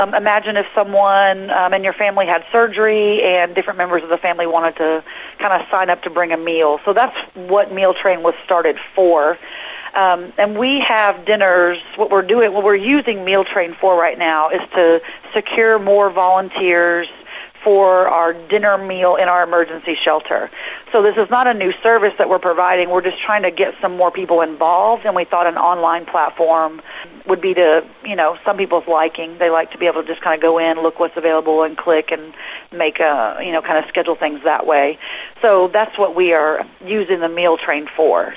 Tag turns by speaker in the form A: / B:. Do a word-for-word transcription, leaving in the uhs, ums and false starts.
A: Um, imagine if someone um, in your family had surgery and different members of the family wanted to kind of sign up to bring a meal. So that's what Meal Train was started for. Um, and we have dinners. What we're doing, what we're using Meal Train for right now is to secure more volunteers for our dinner meal in our emergency shelter. So this is not a new service that we're providing. We're just trying to get some more people involved, and we thought an online platform would be to, you know, some people's liking. They like to be able to just kind of go in, look what's available, and click and make a, you know, kind of schedule things that way. So that's what we are using the Meal Train for.